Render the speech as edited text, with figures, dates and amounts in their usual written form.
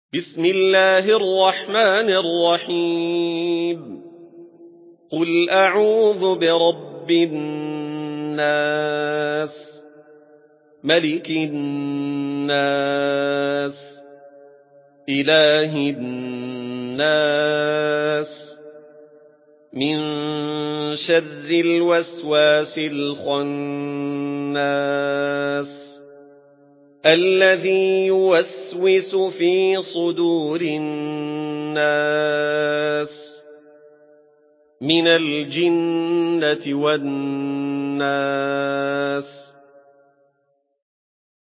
بسم الله الرحمن الرحيم قل أعوذ برب الناس ملك الناس إله الناس من شر الوسواس الخناس الذي يوسوس في صدور الناس من الجنة والناس